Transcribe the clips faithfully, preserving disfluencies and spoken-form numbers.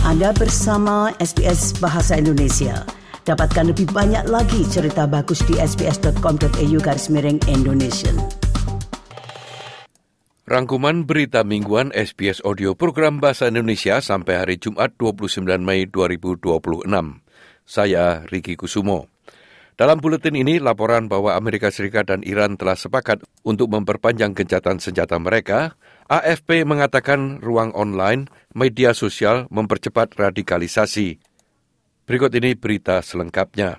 Anda bersama S B S Bahasa Indonesia. Dapatkan lebih banyak lagi cerita bagus di sbs.com.au garis miring Indonesia. Rangkuman berita mingguan S B S Audio Program Bahasa Indonesia sampai hari Jumat dua puluh sembilan Mei dua ribu dua puluh enam. Saya Riki Kusumo. Dalam buletin ini, laporan bahwa Amerika Serikat dan Iran telah sepakat untuk memperpanjang gencatan senjata mereka. A F P mengatakan ruang online, media sosial mempercepat radikalisasi. Berikut ini berita selengkapnya.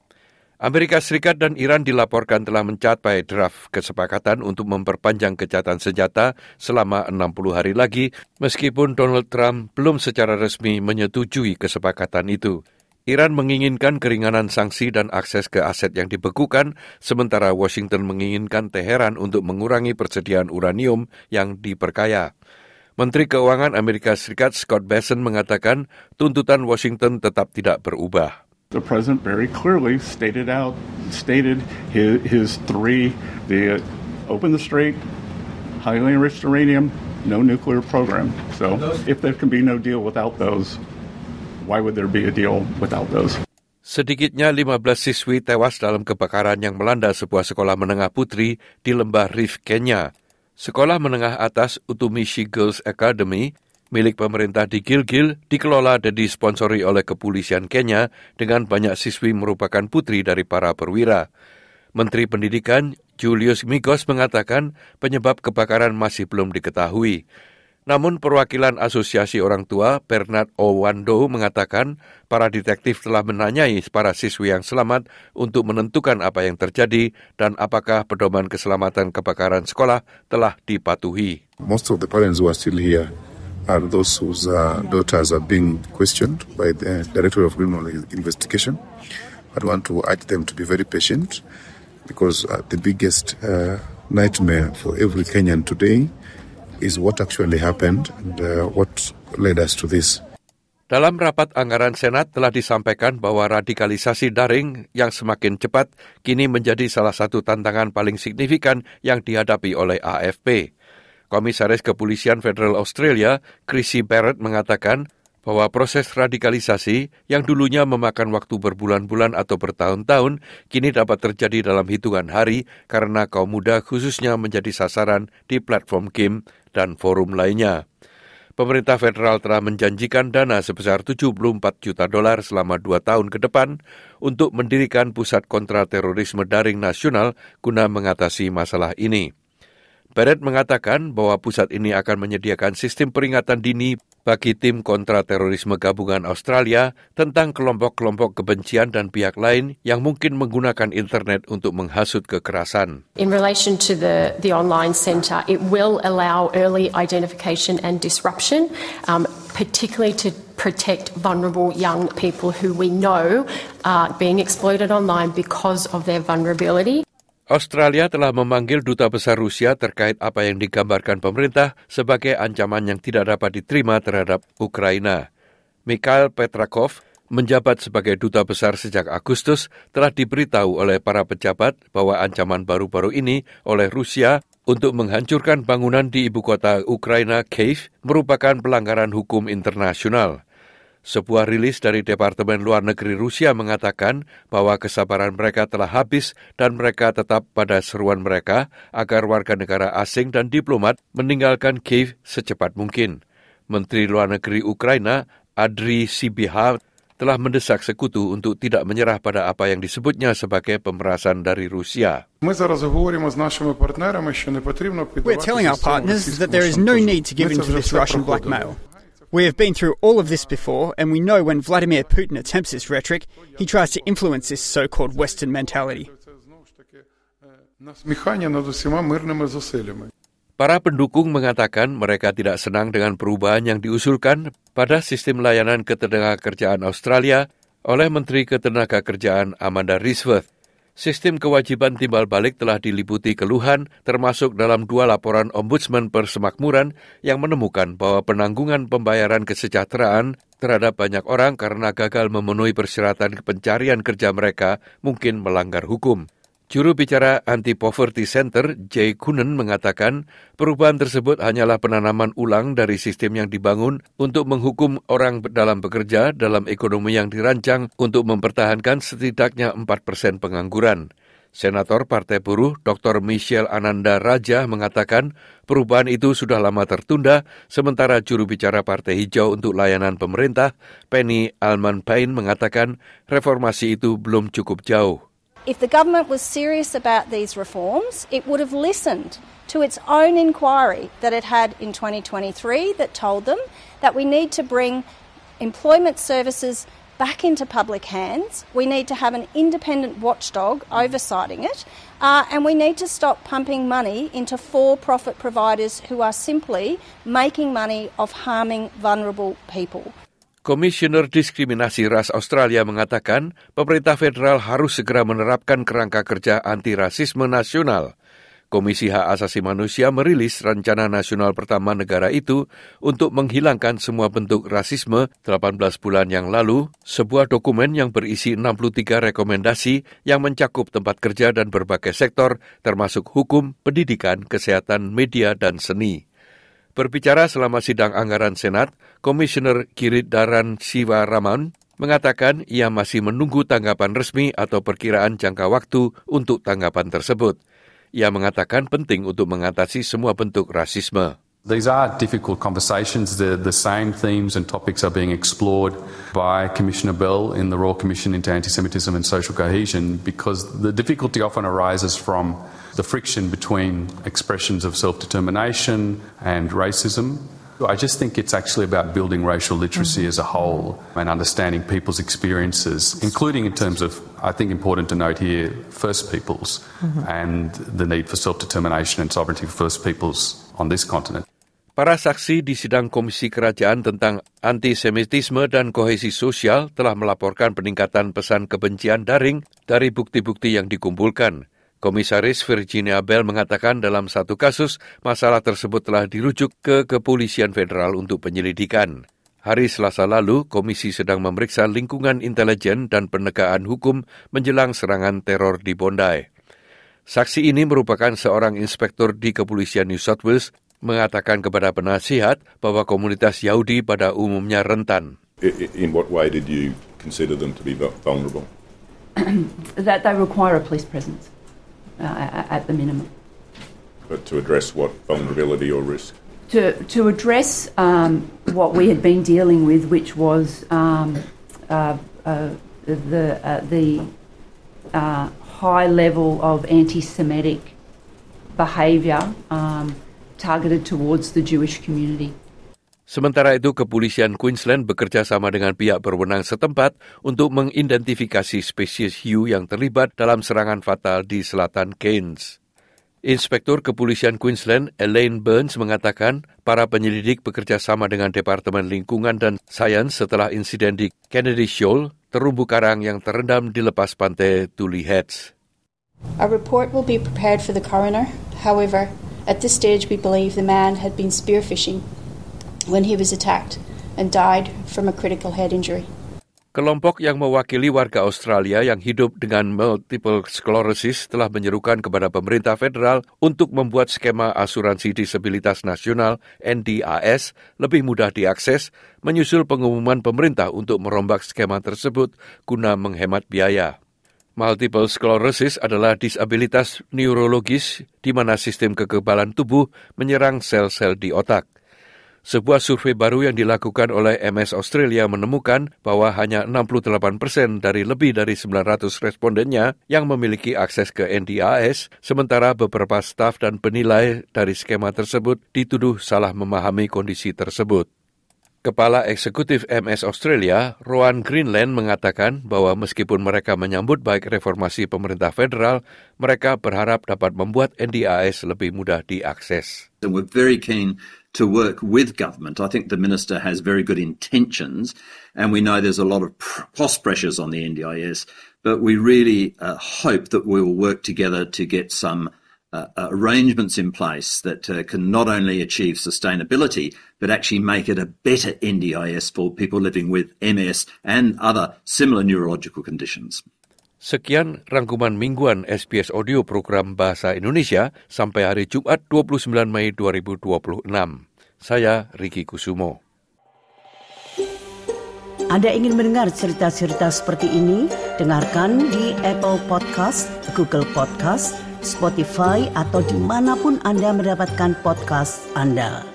Amerika Serikat dan Iran dilaporkan telah mencapai draft kesepakatan untuk memperpanjang gencatan senjata selama enam puluh hari lagi, meskipun Donald Trump belum secara resmi menyetujui kesepakatan itu. Iran menginginkan keringanan sanksi dan akses ke aset yang dibekukan, sementara Washington menginginkan Teheran untuk mengurangi persediaan uranium yang diperkaya. Menteri Keuangan Amerika Serikat Scott Bessent mengatakan tuntutan Washington tetap tidak berubah. The president very clearly stated out, stated his, his three, the uh, open the strait, highly enriched uranium, no nuclear program. So if there can be no deal without those, why would there be a deal without those? Sedikitnya lima belas siswi tewas dalam kebakaran yang melanda sebuah sekolah menengah putri di lembah Rift, Kenya. Sekolah menengah atas Utumishi Girls Academy, milik pemerintah di Gilgil, dikelola dan disponsori oleh kepolisian Kenya dengan banyak siswi merupakan putri dari para perwira. Menteri Pendidikan Julius Migos mengatakan penyebab kebakaran masih belum diketahui. Namun perwakilan Asosiasi Orang Tua Bernard Owando mengatakan para detektif telah menanyai para siswi yang selamat untuk menentukan apa yang terjadi dan apakah pedoman keselamatan kebakaran sekolah telah dipatuhi. Most of the parents who are still here are those whose uh, daughters are being questioned by the Director of Criminal Investigation. I want to urge them to be very patient because uh, the biggest uh, nightmare for every Kenyan today is what actually happened and uh, what led us to this. Dalam rapat anggaran Senat telah disampaikan bahwa radikalisasi daring yang semakin cepat kini menjadi salah satu tantangan paling signifikan yang dihadapi oleh A F P. Komisaris Kepolisian Federal Australia, Chrissy Barrett mengatakan bahwa proses radikalisasi yang dulunya memakan waktu berbulan-bulan atau bertahun-tahun kini dapat terjadi dalam hitungan hari karena kaum muda khususnya menjadi sasaran di platform game dan forum lainnya. Pemerintah federal telah menjanjikan dana sebesar tujuh puluh empat juta dolar selama dua tahun ke depan untuk mendirikan pusat kontraterorisme daring nasional guna mengatasi masalah ini. Barrett mengatakan bahwa pusat ini akan menyediakan sistem peringatan dini bagi tim kontraterorisme gabungan Australia tentang kelompok-kelompok kebencian dan pihak lain yang mungkin menggunakan internet untuk menghasut kekerasan. In relation to the, the online centre, it will allow early identification and disruption, um, particularly to protect vulnerable young people who we know are being exploited online because of their vulnerability. Australia telah memanggil Duta Besar Rusia terkait apa yang digambarkan pemerintah sebagai ancaman yang tidak dapat diterima terhadap Ukraina. Mikhail Petrakov, menjabat sebagai Duta Besar sejak Agustus, telah diberitahu oleh para pejabat bahwa ancaman baru-baru ini oleh Rusia untuk menghancurkan bangunan di ibu kota Ukraina, Kyiv, merupakan pelanggaran hukum internasional. Sebuah rilis dari Departemen Luar Negeri Rusia mengatakan bahwa kesabaran mereka telah habis dan mereka tetap pada seruan mereka agar warga negara asing dan diplomat meninggalkan Kyiv secepat mungkin. Menteri Luar Negeri Ukraina, Andriy Sybiha, telah mendesak sekutu untuk tidak menyerah pada apa yang disebutnya sebagai pemerasan dari Rusia. We're telling our partners that there is no need to give in to this Russian blackmail. We have been through all of this before, and we know when Vladimir Putin attempts this rhetoric, he tries to influence this so-called Western mentality. Para pendukung mengatakan mereka tidak senang dengan perubahan yang diusulkan pada sistem layanan ketenagakerjaan Australia oleh Menteri Ketenagakerjaan Amanda Risworth. Sistem kewajiban timbal balik telah diliputi keluhan, termasuk dalam dua laporan Ombudsman Persemakmuran yang menemukan bahwa penanggungan pembayaran kesejahteraan terhadap banyak orang karena gagal memenuhi persyaratan pencarian kerja mereka mungkin melanggar hukum. Juru bicara Anti-Poverty Center, Jay Coonan, mengatakan perubahan tersebut hanyalah penanaman ulang dari sistem yang dibangun untuk menghukum orang dalam bekerja dalam ekonomi yang dirancang untuk mempertahankan setidaknya empat persen pengangguran. Senator Partai Buruh, Doktor Michelle Ananda Raja, mengatakan perubahan itu sudah lama tertunda, sementara juru bicara Partai Hijau untuk layanan pemerintah, Penny Allman-Payne, mengatakan reformasi itu belum cukup jauh. If the government was serious about these reforms, it would have listened to its own inquiry that it had in twenty twenty-three that told them that we need to bring employment services back into public hands, we need to have an independent watchdog oversighting it, uh, and we need to stop pumping money into for-profit providers who are simply making money off harming vulnerable people. Komisioner Diskriminasi Ras Australia mengatakan pemerintah federal harus segera menerapkan kerangka kerja anti-rasisme nasional. Komisi Hak Asasi Manusia merilis rencana nasional pertama negara itu untuk menghilangkan semua bentuk rasisme delapan belas bulan yang lalu, sebuah dokumen yang berisi enam puluh tiga rekomendasi yang mencakup tempat kerja dan berbagai sektor, termasuk hukum, pendidikan, kesehatan, media, dan seni. Berbicara selama sidang anggaran Senat, Komisioner Giridharan Sivaraman mengatakan ia masih menunggu tanggapan resmi atau perkiraan jangka waktu untuk tanggapan tersebut. Ia mengatakan penting untuk mengatasi semua bentuk rasisme. These are difficult conversations. The, the same themes and topics are being explored by Commissioner Bell in the Royal Commission into Anti-Semitism and Social Cohesion, because the difficulty often arises from the friction between expressions of self-determination and racism. I just think it's actually about building racial literacy mm-hmm. as a whole and understanding people's experiences, including in terms of, I think important to note here, First Peoples mm-hmm. and the need for self-determination and sovereignty for First Peoples on this continent. Para saksi di sidang Komisi Kerajaan tentang antisemitisme dan kohesi sosial telah melaporkan peningkatan pesan kebencian daring dari bukti-bukti yang dikumpulkan. Komisaris Virginia Bell mengatakan dalam satu kasus, masalah tersebut telah dirujuk ke Kepolisian Federal untuk penyelidikan. Hari Selasa lalu, komisi sedang memeriksa lingkungan intelijen dan penegakan hukum menjelang serangan teror di Bondi. Saksi ini merupakan seorang inspektur di Kepolisian New South Wales, mengatakan kepada penasihat bahwa komunitas Yahudi pada umumnya rentan. In what way did you consider them to be vulnerable? That they require a police presence. Uh, at the minimum. But to address what vulnerability or risk? To to address um, what we had been dealing with, which was um, uh, uh, the uh, the uh, high level of anti-Semitic behaviour um, targeted towards the Jewish community. Sementara itu, Kepolisian Queensland bekerja sama dengan pihak berwenang setempat untuk mengidentifikasi spesies hiu yang terlibat dalam serangan fatal di selatan Cairns. Inspektur Kepolisian Queensland Elaine Burns mengatakan para penyelidik bekerja sama dengan Departemen Lingkungan dan Sains setelah insiden di Kennedy Shoal, terumbu karang yang terendam di lepas pantai Tule Heads. A report will be prepared for the coroner. However, at this stage we believe the man had been spearfishing when he was attacked and died from a critical head injury. Kelompok yang mewakili warga Australia yang hidup dengan multiple sclerosis telah menyerukan kepada pemerintah federal untuk membuat skema asuransi disabilitas nasional N D I S lebih mudah diakses, menyusul pengumuman pemerintah untuk merombak skema tersebut guna menghemat biaya. Multiple sclerosis adalah disabilitas neurologis di mana sistem kekebalan tubuh menyerang sel-sel di otak. Sebuah survei baru yang dilakukan oleh M S Australia menemukan bahwa hanya enam puluh delapan persen dari lebih dari sembilan ratus respondennya yang memiliki akses ke N D I S, sementara beberapa staf dan penilai dari skema tersebut dituduh salah memahami kondisi tersebut. Kepala Eksekutif M S Australia, Rowan Greenland, mengatakan bahwa meskipun mereka menyambut baik reformasi pemerintah federal, mereka berharap dapat membuat N D I S lebih mudah diakses. And we're very keen to work with government. I think the minister has very good intentions, and we know there's a lot of cost pressures on the N D I S, but we really uh, hope that we will work together to get some uh, arrangements in place that uh, can not only achieve sustainability, but actually make it a better N D I S for people living with M S and other similar neurological conditions. Sekian rangkuman mingguan S B S Audio program Bahasa Indonesia sampai hari Jumat dua puluh sembilan Mei dua ribu dua puluh enam. Saya Riki Kusumo. Anda ingin mendengar cerita-cerita seperti ini? Dengarkan di Apple Podcast, Google Podcast, Spotify, atau dimanapun Anda mendapatkan podcast Anda.